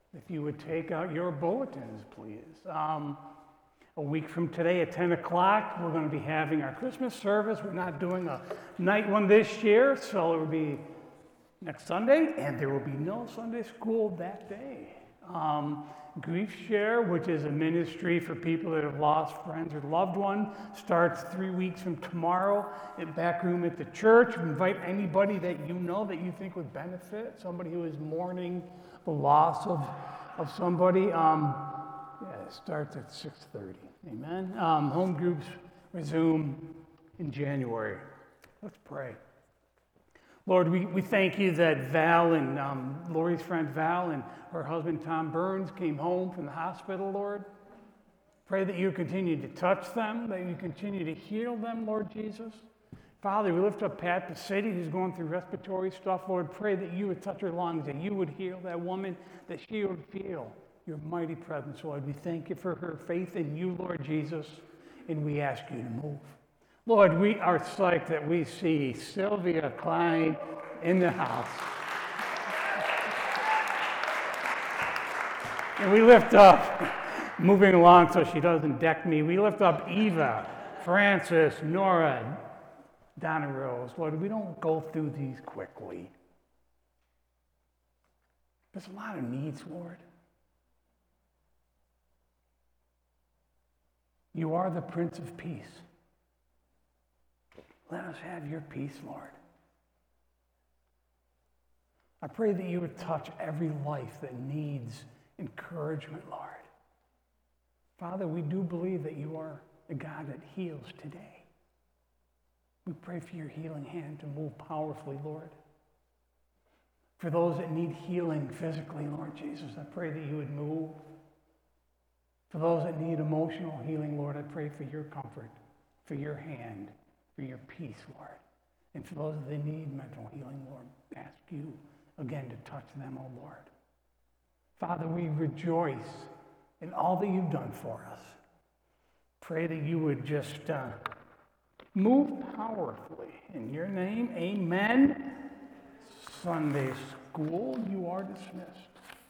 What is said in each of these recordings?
If you would take out your bulletins, please. A week from today at 10 o'clock, we're going to be having our Christmas service. We're not doing a night one this year, so it will be next Sunday, and there will be no Sunday school that day. Grief Share, which is a ministry for people that have lost friends or loved one, starts 3 weeks from tomorrow at back room at the church. We invite anybody that you know that you think would benefit, somebody who is mourning the loss of somebody. It starts at 6:30. Amen. Home groups resume in January. Let's pray. Lord, we thank you that Val and Lori's friend Val and her husband Tom Burns came home from the hospital, Lord. Pray that you continue to touch them, that you continue to heal them, Lord Jesus. Father, we lift up Pat Pacitti, who's going through respiratory stuff. Lord, pray that you would touch her lungs, that you would heal that woman, that she would feel your mighty presence, Lord. We thank you for her faith in you, Lord Jesus, and we ask you to move. Lord, we are psyched that we see Sylvia Klein in the house. And we lift up, moving along so she doesn't deck me, we lift up Eva, Francis, Nora, Donna Rose. Lord, we don't go through these quickly. There's a lot of needs, Lord. You are the Prince of Peace. Let us have your peace, Lord. I pray that you would touch every life that needs encouragement, Lord. Father, we do believe that you are the God that heals today. We pray for your healing hand to move powerfully, Lord. For those that need healing physically, Lord Jesus, I pray that you would move. For those that need emotional healing, Lord, I pray for your comfort, for your hand, for your peace, Lord. And for those that need mental healing, Lord, ask you again to touch them, oh Lord. Father, we rejoice in all that you've done for us. Pray that you would just move powerfully. In your name, amen. Sunday school, you are dismissed.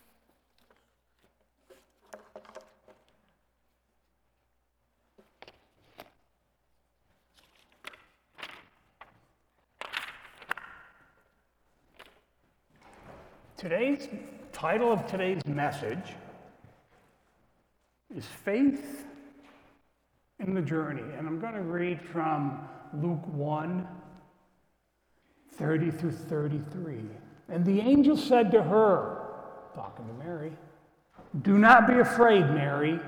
Today's title of today's message is Faith in the Journey. And I'm going to read from Luke 1, 30 through 33. And the angel said to her, talking to Mary, "Do not be afraid, Mary,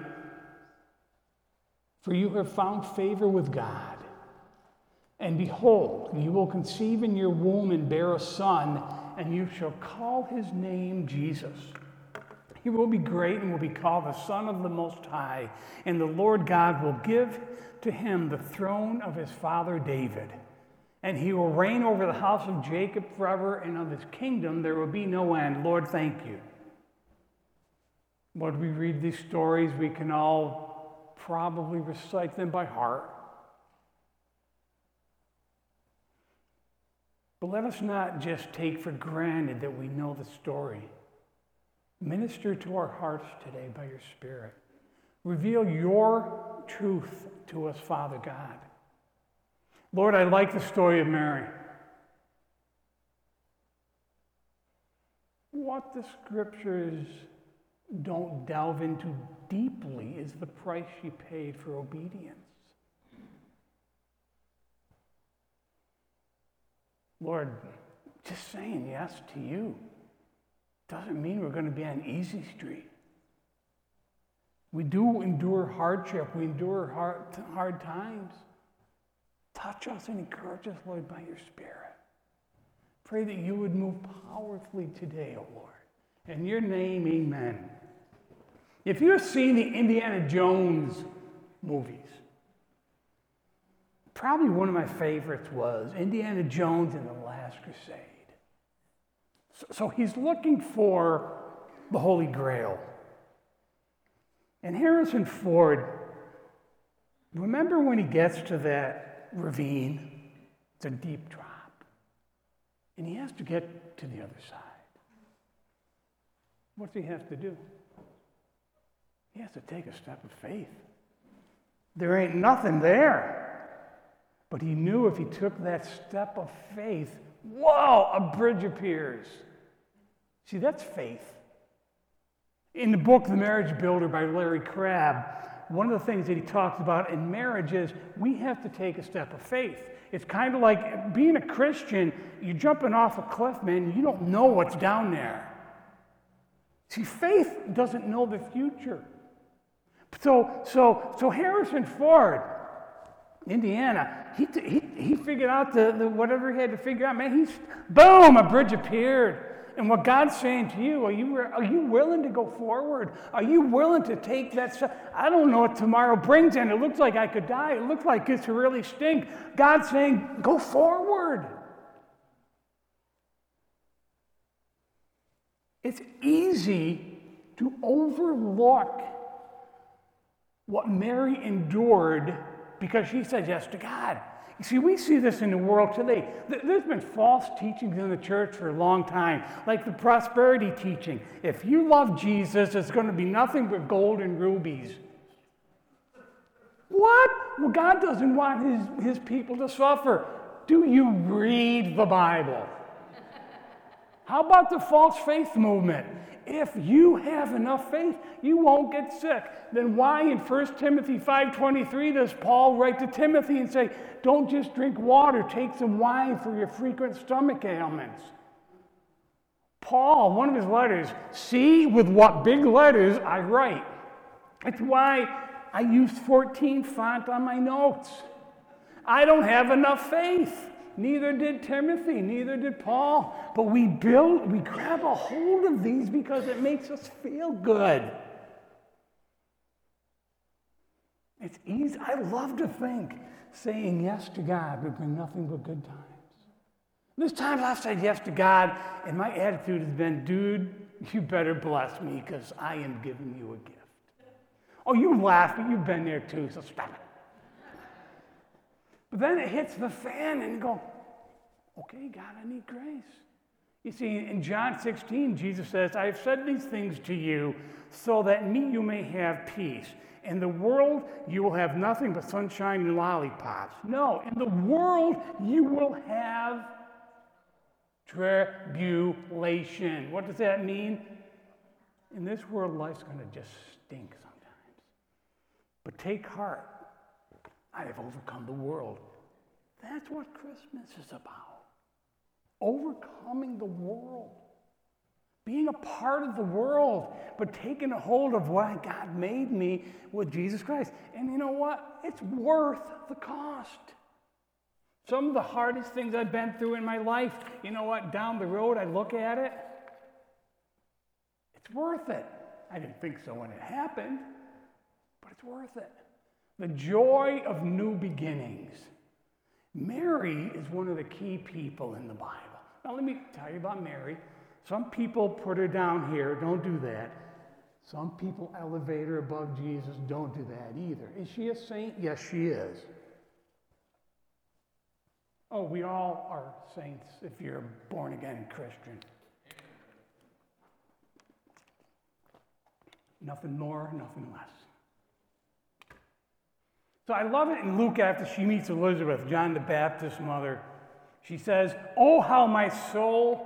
for you have found favor with God. And behold, you will conceive in your womb and bear a son, and you shall call his name Jesus. He will be great and will be called the Son of the Most High. And the Lord God will give to him the throne of his father David. And he will reign over the house of Jacob forever, and of his kingdom there will be no end." Lord, thank you. Lord, we read these stories, we can all probably recite them by heart. But let us not just take for granted that we know the story. Minister to our hearts today by your Spirit. Reveal your truth to us, Father God. Lord, I like the story of Mary. What the scriptures don't delve into deeply is the price she paid for obedience. Lord, just saying yes to you doesn't mean we're going to be on easy street. We do endure hardship. We endure hard times. Touch us and encourage us, Lord, by your Spirit. Pray that you would move powerfully today, O Lord. In your name, amen. If you have seen the Indiana Jones movies, probably one of my favorites was Indiana Jones and the Last Crusade. So he's looking for the Holy Grail. And Harrison Ford, remember when he gets to that ravine? It's a deep drop. And he has to get to the other side. What's he have to do? He has to take a step of faith. There ain't nothing there. But he knew if he took that step of faith, whoa, a bridge appears. See, that's faith. In the book, The Marriage Builder by Larry Crabb, one of the things that he talks about in marriage is we have to take a step of faith. It's kind of like being a Christian, you're jumping off a cliff, man, you don't know what's down there. See, faith doesn't know the future. So Harrison Ford, Indiana, he figured out the whatever he had to figure out. Man, boom, a bridge appeared. And what God's saying to you, are you willing to go forward? Are you willing to take that step? I don't know what tomorrow brings, and it looks like I could die. It looks like it's really stink. God's saying, go forward. It's easy to overlook what Mary endured because she said yes to God. You see, we see this in the world today. There's been false teachings in the church for a long time, like the prosperity teaching. If you love Jesus, it's going to be nothing but gold and rubies. What? Well, God doesn't want his people to suffer. Do you read the Bible? How about the false faith movement? If you have enough faith, you won't get sick. Then why in 1 Timothy 5:23 does Paul write to Timothy and say, don't just drink water, take some wine for your frequent stomach ailments? Paul, one of his letters, see with what big letters I write. That's why I used 14 font on my notes. I don't have enough faith. Neither did Timothy, neither did Paul. But we grab a hold of these because it makes us feel good. It's easy. I love to think saying yes to God would bring nothing but good times. There's times I've said yes to God, and my attitude has been, dude, you better bless me because I am giving you a gift. Oh, you laugh, but you've been there too, so stop it. But then it hits the fan and you go, okay, God, I need grace. You see, in John 16, Jesus says, I have said these things to you so that in me you may have peace. In the world, you will have nothing but sunshine and lollipops. No, in the world, you will have tribulation. What does that mean? In this world, life's going to just stink sometimes. But take heart. I have overcome the world. That's what Christmas is about. Overcoming the world. Being a part of the world, but taking a hold of why God made me with Jesus Christ. And you know what? It's worth the cost. Some of the hardest things I've been through in my life, you know what? Down the road, I look at it. It's worth it. I didn't think so when it happened, but it's worth it. The joy of new beginnings. Mary is one of the key people in the Bible. Now let me tell you about Mary. Some people put her down here. Don't do that. Some people elevate her above Jesus. Don't do that either. Is she a saint? Yes, she is. Oh, we all are saints if you're a born-again Christian. Nothing more, nothing less. So I love it in Luke after she meets Elizabeth, John the Baptist's mother. She says, oh, how my soul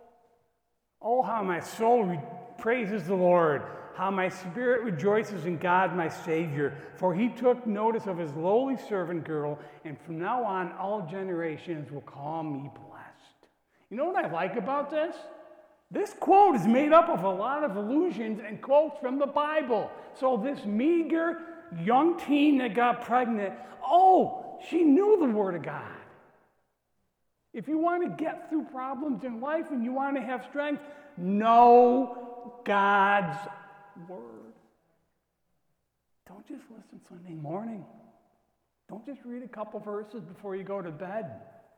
praises the Lord, how my spirit rejoices in God my Savior, for he took notice of his lowly servant girl, and from now on all generations will call me blessed. You know what I like about this? This quote is made up of a lot of allusions and quotes from the Bible. So this meager young teen that got pregnant, oh, she knew the Word of God. If you want to get through problems in life and you want to have strength, know God's Word. Don't just listen Sunday morning. Don't just read a couple verses before you go to bed.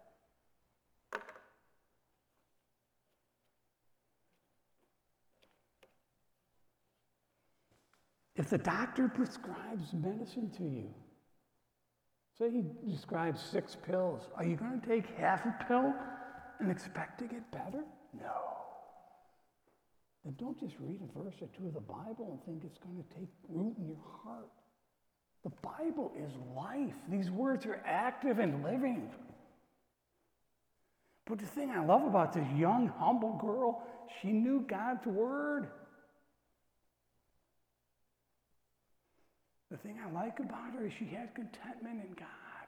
If the doctor prescribes medicine to you, say he prescribes 6 pills, are you going to take half a pill and expect to get better? No. then don't just read a verse or two of the Bible and think it's going to take root in your heart. The Bible is life. These words are active and living. But the thing I love about this young, humble girl, she knew God's word. The thing I like about her is she had contentment in God.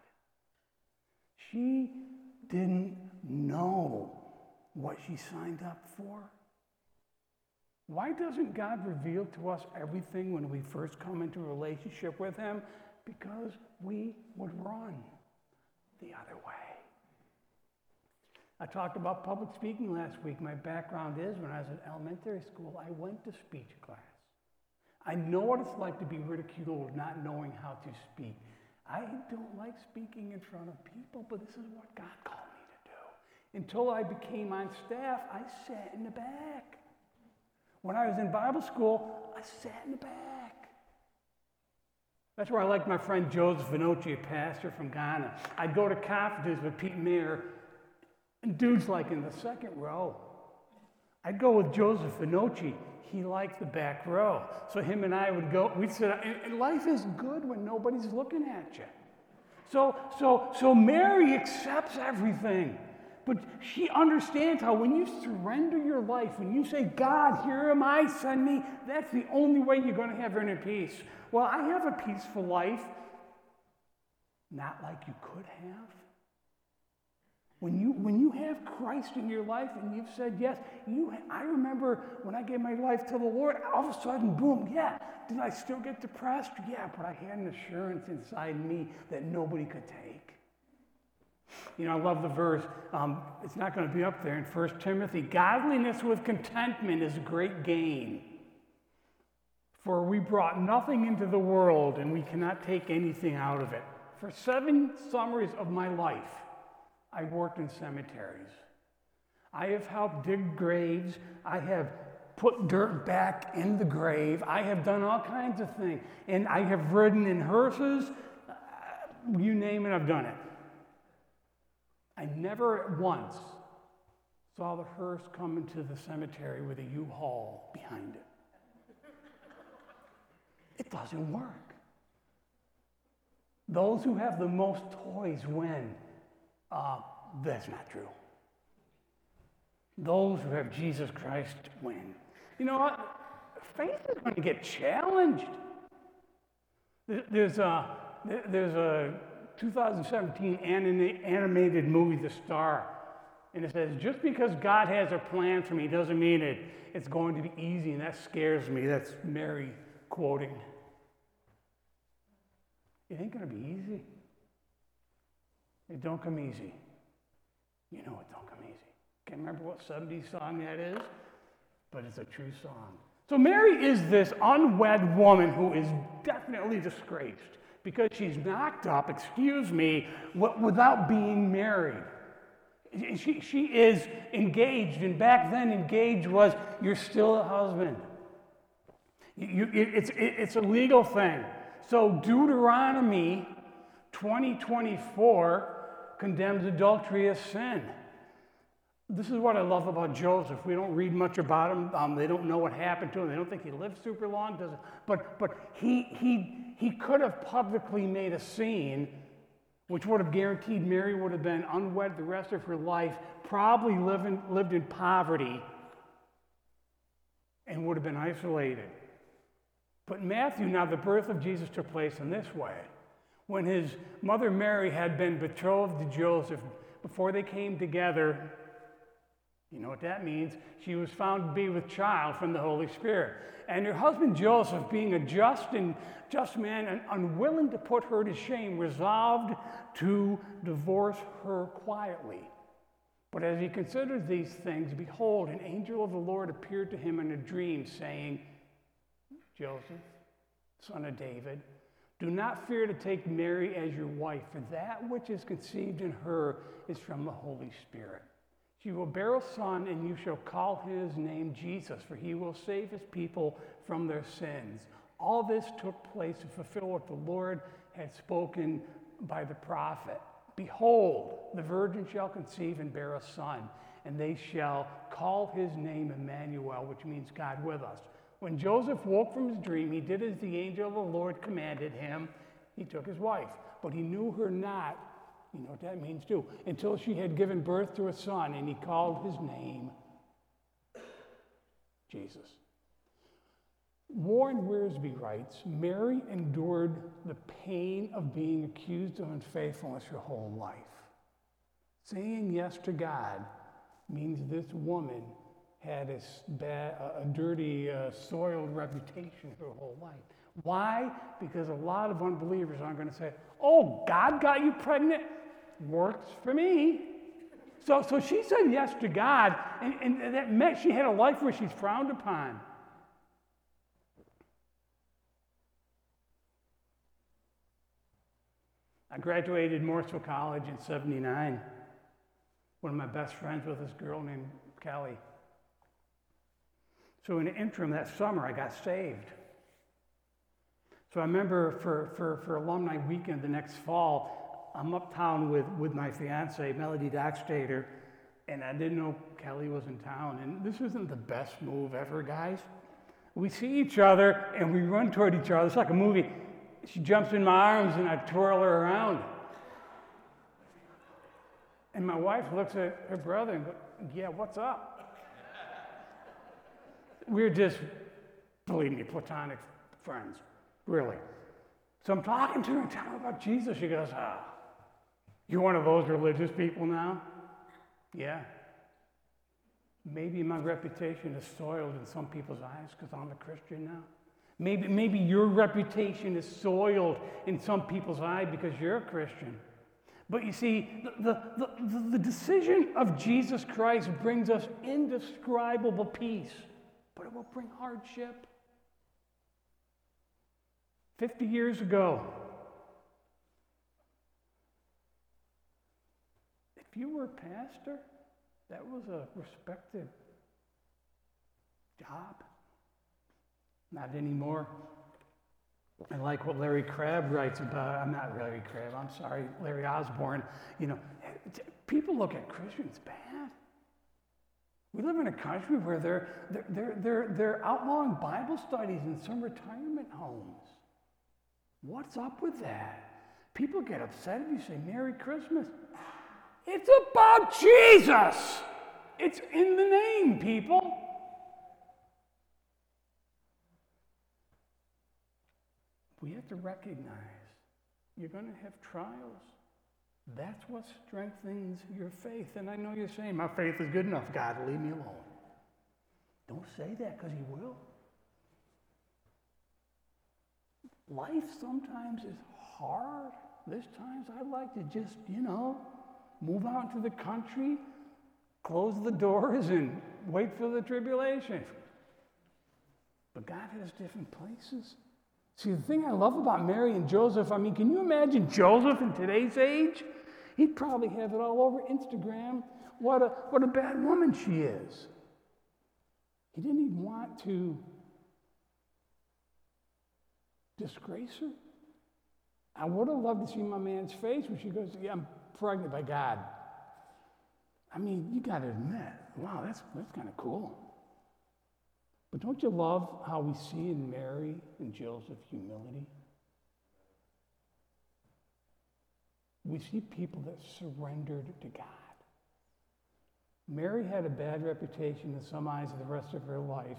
She didn't know what she signed up for. Why doesn't God reveal to us everything when we first come into a relationship with him? Because we would run the other way. I talked about public speaking last week. My background is when I was in elementary school, I went to speech class. I know what it's like to be ridiculed not knowing how to speak. I don't like speaking in front of people, but this is what God called me to do. Until I became on staff, I sat in the back. When I was in Bible school, I sat in the back. That's where I liked my friend Joseph Vinochi, a pastor from Ghana. I'd go to conferences with Pete Mayer, and dudes like in the second row. I'd go with Joseph Vinochi. He liked the back row. So him and I would go, we'd sit, and life is good when nobody's looking at you. So Mary accepts everything. But she understands how when you surrender your life, when you say, God, here am I, send me, that's the only way you're going to have inner peace. Well, I have a peaceful life, not like you could have. When you have Christ in your life and you've said yes, I remember when I gave my life to the Lord, all of a sudden, boom, yeah. Did I still get depressed? Yeah, but I had an assurance inside me that nobody could take. You know, I love the verse. It's not going to be up there in 1 Timothy. Godliness with contentment is great gain. For we brought nothing into the world and we cannot take anything out of it. For 7 summers of my life, I worked in cemeteries. I have helped dig graves. I have put dirt back in the grave. I have done all kinds of things. And I have ridden in hearses. You name it, I've done it. I never once saw the hearse come into the cemetery with a U-Haul behind it. It doesn't work. Those who have the most toys win. That's not true. Those who have Jesus Christ win. You know what? Faith is going to get challenged. There's a 2017 animated movie, The Star, and it says, just because God has a plan for me doesn't mean it's going to be easy, and that scares me. That's Mary quoting. It ain't going to be easy. It don't come easy. You know it don't come easy. Can't remember what 70s song that is, but it's a true song. So Mary is this unwed woman who is definitely disgraced because she's knocked up, without being married. She is engaged, and back then engaged was you're still a husband. It's a legal thing. So Deuteronomy 20:24 condemns adultery as sin. This is what I love about Joseph. We don't read much about him. They don't know what happened to him. They don't think he lived super long. But he could have publicly made a scene, which would have guaranteed Mary would have been unwed the rest of her life, probably lived in poverty, and would have been isolated. But Matthew, now the birth of Jesus took place in this way. When his mother Mary had been betrothed to Joseph, before they came together, you know what that means, she was found to be with child from the Holy Spirit. And her husband Joseph, being a just man and unwilling to put her to shame, resolved to divorce her quietly. But as he considered these things, behold, an angel of the Lord appeared to him in a dream, saying, Joseph, son of David, do not fear to take Mary as your wife, for that which is conceived in her is from the Holy Spirit. She will bear a son, and you shall call his name Jesus, for he will save his people from their sins. All this took place to fulfill what the Lord had spoken by the prophet. Behold, the virgin shall conceive and bear a son, and they shall call his name Emmanuel, which means God with us. When Joseph woke from his dream, he did as the angel of the Lord commanded him. He took his wife, but he knew her not, you know what that means too, until she had given birth to a son, and he called his name Jesus. Warren Wiersbe writes, Mary endured the pain of being accused of unfaithfulness her whole life. Saying yes to God means this woman had a dirty, soiled reputation her whole life. Why? Because a lot of unbelievers aren't going to say, oh, God got you pregnant? Works for me. So she said yes to God, and that meant she had a life where she's frowned upon. I graduated Morrisville College in '79. One of my best friends was this girl named Kelly. So in the interim that summer, I got saved. So I remember for alumni weekend the next fall, I'm uptown with my fiance, Melody Dockstader, and I didn't know Kelly was in town. And this isn't the best move ever, guys. We see each other and we run toward each other. It's like a movie. She jumps in my arms and I twirl her around. And my wife looks at her brother and goes, yeah, what's up? We're just, believe me, platonic friends, really. So I'm talking to her and telling her about Jesus. She goes, you're one of those religious people now? Yeah. Maybe my reputation is soiled in some people's eyes because I'm a Christian now. Maybe your reputation is soiled in some people's eye because you're a Christian. But you see, the decision of Jesus Christ brings us indescribable peace, but it will bring hardship. 50 years ago, if you were a pastor, that was a respected job. Not anymore. I like what Larry Crabb writes about. I'm not Larry Crabb, I'm sorry, Larry Osborne. You know, people look at Christians bad. We live in a country where they're outlawing Bible studies in some retirement homes. What's up with that? People get upset if you say Merry Christmas. It's about Jesus. It's in the name, people. We have to recognize you're going to have trials. That's what strengthens your faith. And I know you're saying, my faith is good enough. God, leave me alone. Don't say that, because he will. Life sometimes is hard. There's times I'd like to just, move out into the country, close the doors, and wait for the tribulation. But God has different places. See, the thing I love about Mary and Joseph, can you imagine Joseph in today's age? He'd probably have it all over Instagram. What a bad woman she is. He didn't even want to disgrace her. I would have loved to see my man's face when she goes, yeah, I'm pregnant by God. You got to admit, wow, that's kind of cool. But don't you love how we see in Mary and Joseph humility? We see people that surrendered to God. Mary had a bad reputation in some eyes of the rest of her life.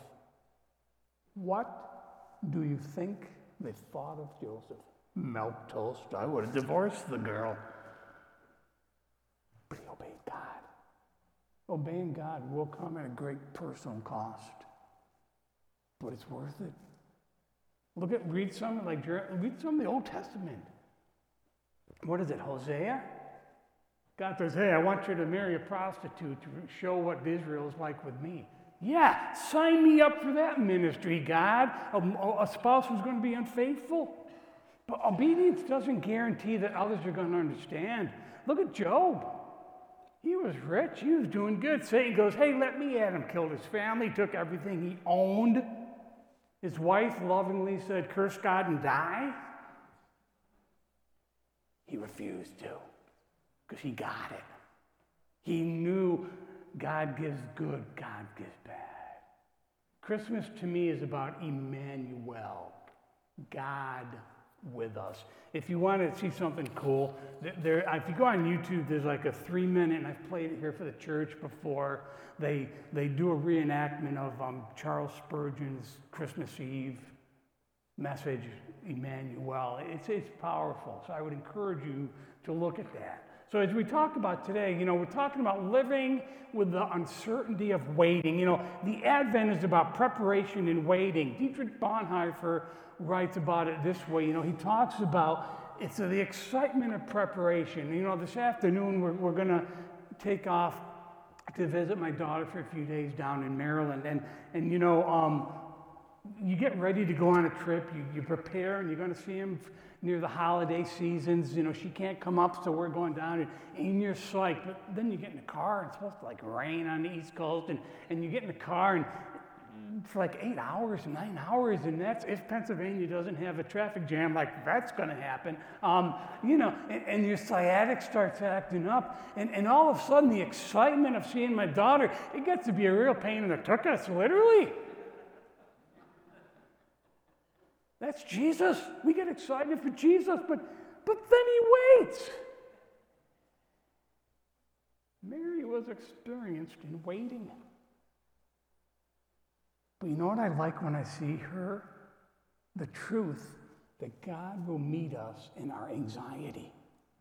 What do you think they thought of Joseph? Milk toast. I would have divorced the girl. But he obeyed God. Obeying God will come at a great personal cost. But it's worth it. Read some of the Old Testament. What is it, Hosea? God says, hey, I want you to marry a prostitute to show what Israel is like with me. Yeah, sign me up for that ministry, God. A spouse who's going to be unfaithful. But obedience doesn't guarantee that others are going to understand. Look at Job. He was rich. He was doing good. Satan goes, hey, let me at him. Killed his family, took everything he owned. His wife lovingly said, curse God and die. He refused to, because he got it. He knew God gives good, God gives bad. Christmas to me is about Emmanuel, God with us. If you want to see something cool, if you go on YouTube, there's like a 3-minute, and I've played it here for the church before. They do a reenactment of Charles Spurgeon's Christmas Eve message, Emmanuel. It's powerful. So I would encourage you to look at that. So as we talk about today, we're talking about living with the uncertainty of waiting. The Advent is about preparation and waiting. Dietrich Bonhoeffer writes about it this way. He talks about it's the excitement of preparation. This afternoon we're going to take off to visit my daughter for a few days down in Maryland, and you get ready to go on a trip. You prepare, and you're going to see him near the holiday seasons. She can't come up, so we're going down, and you're psyched. But then you get in the car, and it's supposed to rain on the East Coast, and you get in the car, and for 8 hours, 9 hours, and that's if Pennsylvania doesn't have a traffic jam, that's going to happen. And your sciatic starts acting up, and all of a sudden the excitement of seeing my daughter, it gets to be a real pain in the tuchus, literally. That's Jesus. We get excited for Jesus, but then he waits. Mary was experienced in waiting. But you know what I like when I see her? The truth that God will meet us in our anxiety.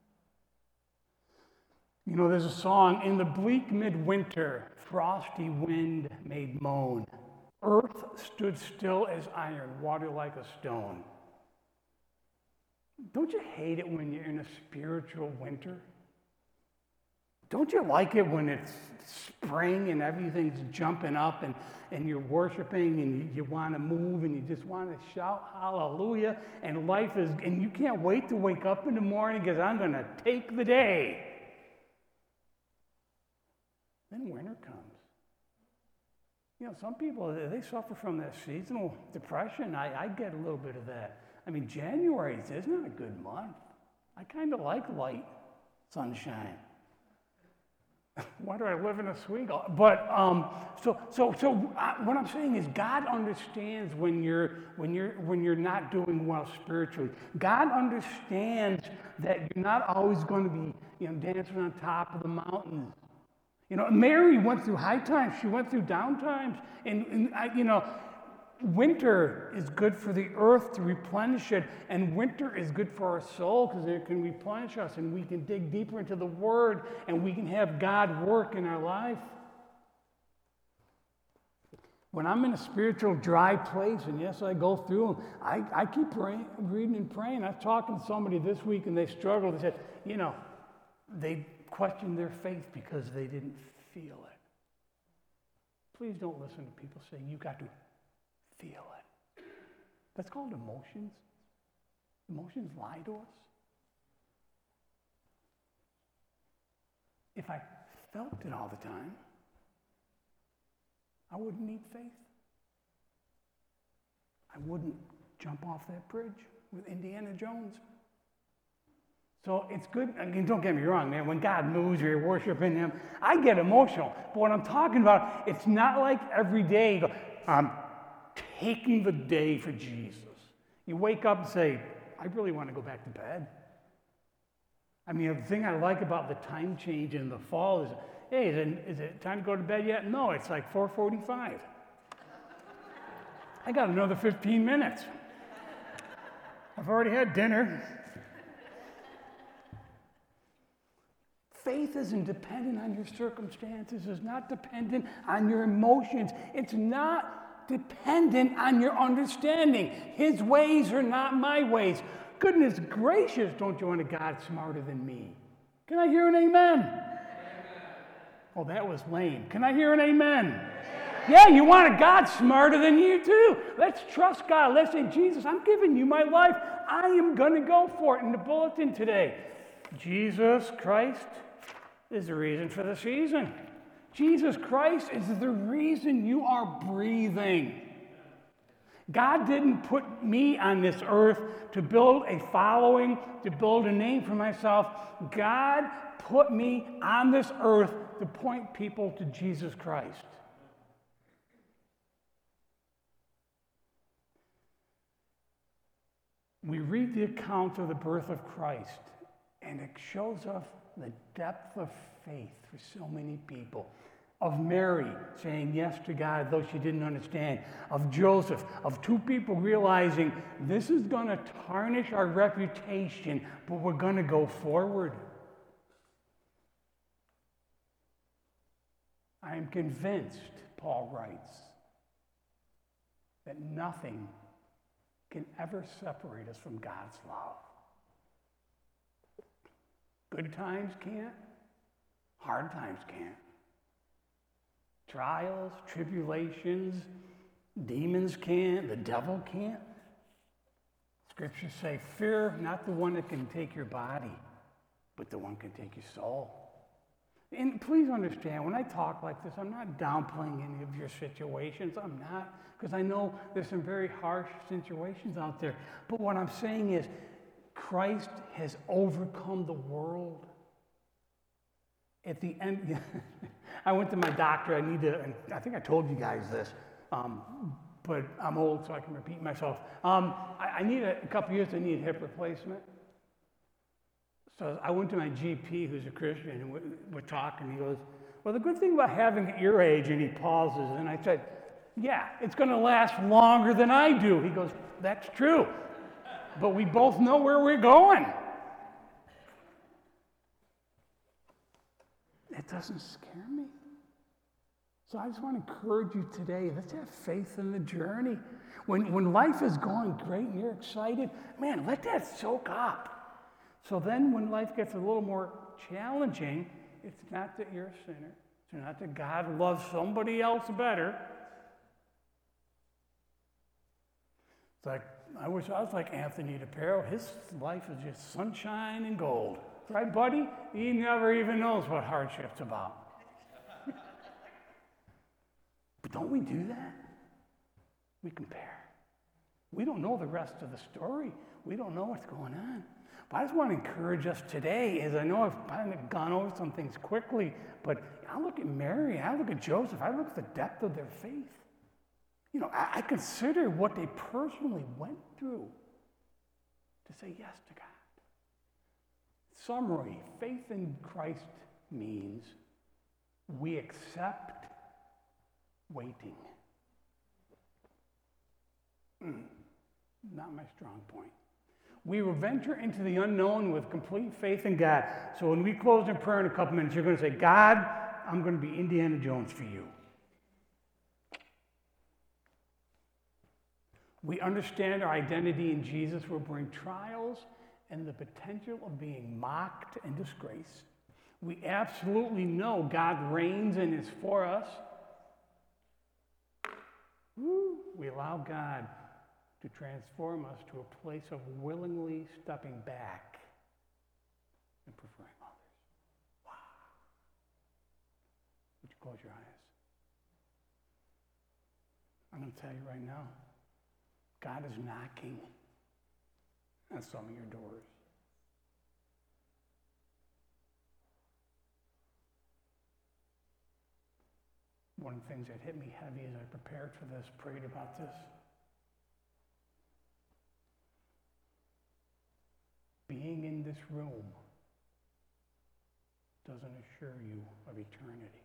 There's a song, in the bleak midwinter, frosty wind made moan. Earth stood still as iron, water like a stone. Don't you hate it when you're in a spiritual winter? Don't you like it when it's spring and everything's jumping up and you're worshiping and you want to move and you just want to shout hallelujah and and you can't wait to wake up in the morning because I'm going to take the day. Then winter comes. Some people, they suffer from that seasonal depression. I get a little bit of that. January is not a good month. I kind of like light sunshine. Why do I live in Oswego? But what I'm saying is God understands when you're not doing well spiritually. God understands that you're not always going to be dancing on top of the mountain. Mary went through high times. She went through down times. And winter is good for the earth to replenish it. And winter is good for our soul because it can replenish us. And we can dig deeper into the Word. And we can have God work in our life. When I'm in a spiritual dry place, and yes, I go through them, I keep praying, reading and praying. I was talking to somebody this week, and they struggled. They said, they questioned their faith because they didn't feel it. Please don't listen to people saying you got to feel it. That's called emotions. Emotions lie to us. If I felt it all the time, I wouldn't need faith. I wouldn't jump off that bridge with Indiana Jones. So it's good. Don't get me wrong, man. When God moves or you're worshiping Him, I get emotional. But what I'm talking about, it's not like every day you go, I'm taking the day for Jesus. You wake up and say, I really want to go back to bed. The thing I like about the time change in the fall is, hey, is it time to go to bed yet? No, it's like 4:45. I got another 15 minutes. I've already had dinner. Faith isn't dependent on your circumstances. It's not dependent on your emotions. It's not dependent on your understanding. His ways are not my ways. Goodness gracious, don't you want a God smarter than me? Can I hear an amen? Amen. Oh, that was lame. Can I hear an amen? Yeah, you want a God smarter than you too. Let's trust God. Let's say, Jesus, I'm giving you my life. I am going to go for it. In the bulletin today, Jesus Christ is the reason for the season. Jesus Christ is the reason you are breathing. God didn't put me on this earth to build a following, to build a name for myself. God put me on this earth to point people to Jesus Christ. We read the account of the birth of Christ, and it shows us the depth of faith for so many people. Of Mary saying yes to God, though she didn't understand. Of Joseph, of two people realizing this is going to tarnish our reputation, but we're going to go forward. I am convinced, Paul writes, that nothing can ever separate us from God's love. Good times can't. Hard times can't. Trials, tribulations, demons can't. The devil can't. Scriptures say, fear not the one that can take your body, but the one can take your soul. And please understand, when I talk like this, I'm not downplaying any of your situations. I'm not, because I know there's some very harsh situations out there. But what I'm saying is, Christ has overcome the world. At the end, I went to my doctor. I think I told you guys this, but I'm old, so I can repeat myself. I need a couple years, I need hip replacement. So I went to my GP, who's a Christian, and we're talking. He goes, well, the good thing about having at your age, and he pauses, and I said, yeah, it's going to last longer than I do. He goes, that's true, but we both know where we're going. It doesn't scare me. So I just want to encourage you today, let's have faith in the journey. When life is going great and you're excited, man, let that soak up. So then when life gets a little more challenging, it's not that you're a sinner. It's not that God loves somebody else better. It's like, I wish I was like Anthony DePero. His life is just sunshine and gold. Right, buddy? He never even knows what hardship's about. But don't we do that? We compare. We don't know the rest of the story. We don't know what's going on. But I just want to encourage us today, as I know I've kind of gone over some things quickly, but I look at Mary, I look at Joseph, I look at the depth of their faith. You know, I consider what they personally went through to say yes to God. Summary, faith in Christ means we accept waiting. Not my strong point. We will venture into the unknown with complete faith in God. So when we close in prayer in a couple minutes, you're going to say, God, I'm going to be Indiana Jones for you. We understand our identity in Jesus will bring trials and the potential of being mocked and disgraced. We absolutely know God reigns and is for us. We allow God to transform us to a place of willingly stepping back and preferring others. Wow. Would you close your eyes? I'm going to tell you right now, God is knocking on some of your doors. One of the things that hit me heavy as I prepared for this, prayed about this. Being in this room doesn't assure you of eternity.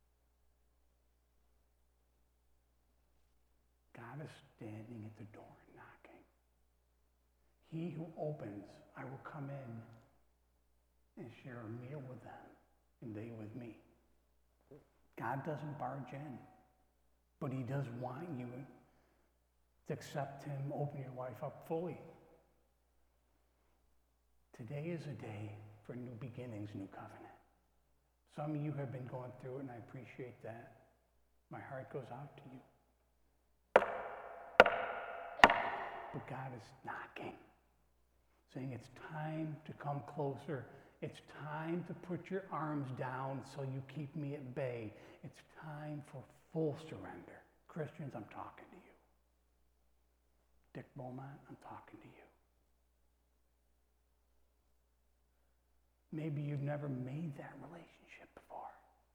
God is standing at the door and knocking. He who opens, I will come in and share a meal with them, and they with me. God doesn't barge in, but he does want you to accept him, open your life up fully. Today is a day for new beginnings, new covenant. Some of you have been going through it, and I appreciate that. My heart goes out to you. But God is knocking, saying it's time to come closer. It's time to put your arms down so you keep me at bay. It's time for full surrender. Christians, I'm talking to you. Dick Beaumont, I'm talking to you. Maybe you've never made that relationship before.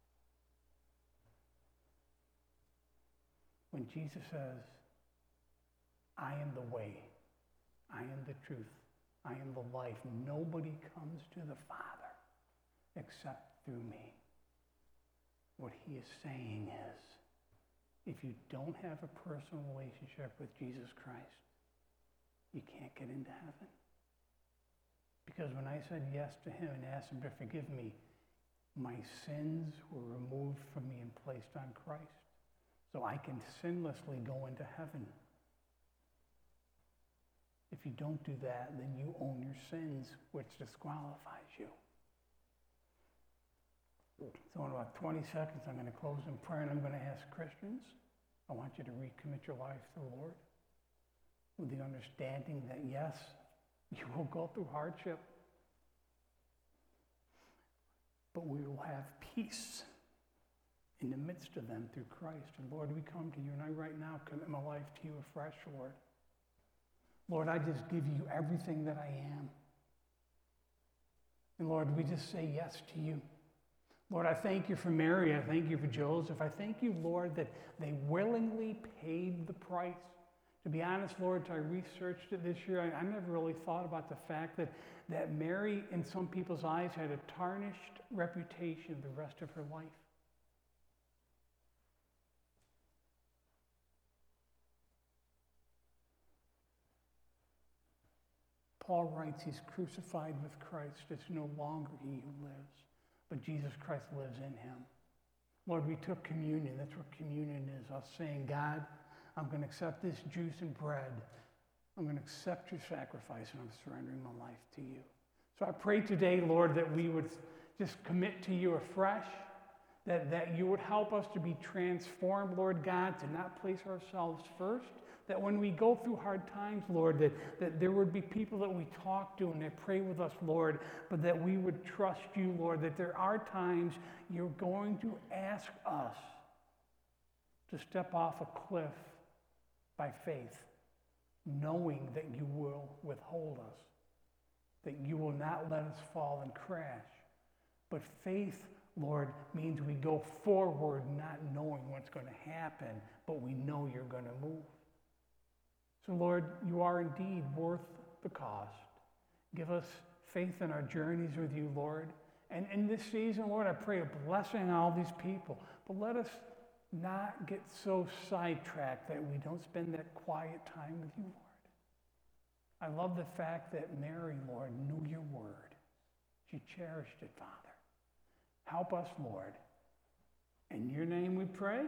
When Jesus says, I am the way, I am the truth, I am the life. Nobody comes to the Father except through me. What he is saying is, if you don't have a personal relationship with Jesus Christ, you can't get into heaven. Because when I said yes to him and asked him to forgive me, my sins were removed from me and placed on Christ. So I can sinlessly go into heaven. If you don't do that, then you own your sins, which disqualifies you. So in about 20 seconds, I'm going to close in prayer, and I'm going to ask Christians, I want you to recommit your life to the Lord with the understanding that, yes, you will go through hardship, but we will have peace in the midst of them through Christ. And Lord, we come to you, and I right now commit my life to you afresh, Lord. Lord, I just give you everything that I am. And Lord, we just say yes to you. Lord, I thank you for Mary. I thank you for Joseph. I thank you, Lord, that they willingly paid the price. To be honest, Lord, I researched it this year. I never really thought about the fact that Mary, in some people's eyes, had a tarnished reputation the rest of her life. Paul writes, he's crucified with Christ. It's no longer he who lives, but Jesus Christ lives in him. Lord, we took communion. That's what communion is. Us saying, God, I'm going to accept this juice and bread. I'm going to accept your sacrifice, and I'm surrendering my life to you. So I pray today, Lord, that we would just commit to you afresh, that you would help us to be transformed, Lord God, to not place ourselves first, that when we go through hard times, Lord, that there would be people that we talk to and that pray with us, Lord, but that we would trust you, Lord, that there are times you're going to ask us to step off a cliff by faith, knowing that you will withhold us, that you will not let us fall and crash. But faith, Lord, means we go forward not knowing what's going to happen, but we know you're going to move. So, Lord, you are indeed worth the cost. Give us faith in our journeys with you, Lord. And in this season, Lord, I pray a blessing on all these people. But let us not get so sidetracked that we don't spend that quiet time with you, Lord. I love the fact that Mary, Lord, knew your word. She cherished it, Father. Help us, Lord. In your name we pray.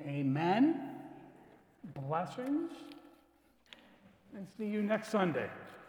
Amen. Blessings. And see you next Sunday.